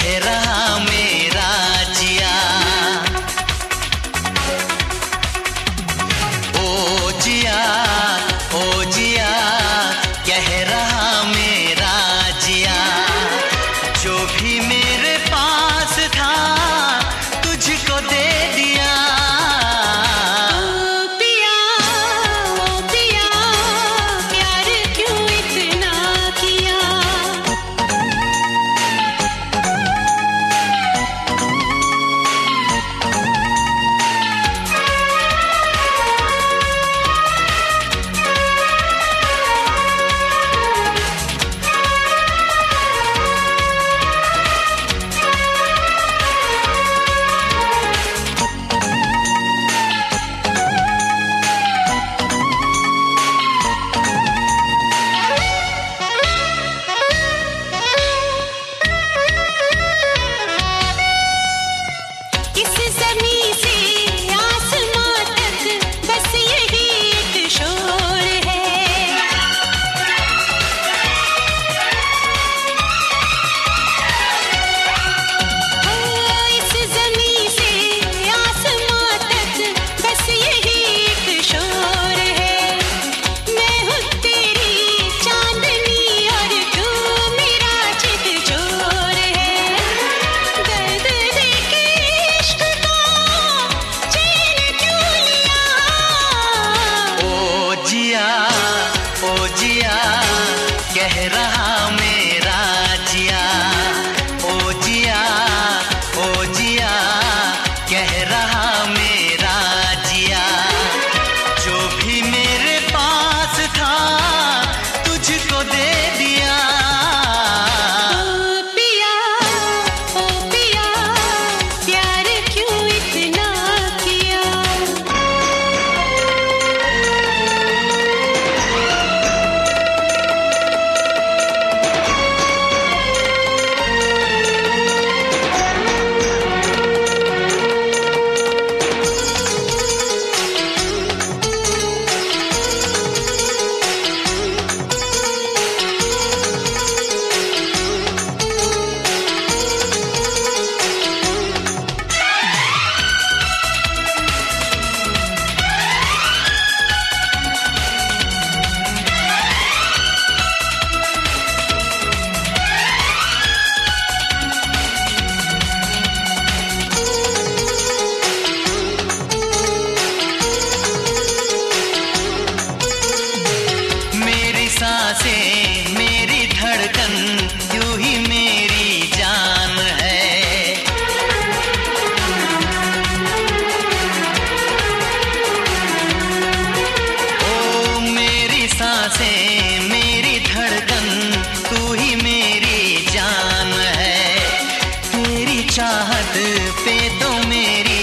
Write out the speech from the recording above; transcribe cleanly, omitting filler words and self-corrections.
रहा मेरा जिया। ओ जिया, ओ जिया, कह रहा मेरा जिया। जो भी मेरे पास था तुझको दे दिया। ओ जिया, कह रहा मेरा जिया। ओ जिया, ओ जिया, कह रहा मेरा जिया। जो भी मेरे पास था तुझको दे दिया। सांसें मेरी धड़कन यूं ही मेरी जान है। ओ मेरी सांसें मेरी धड़कन तू ही मेरी जान है। तेरी चाहत पे तो मेरी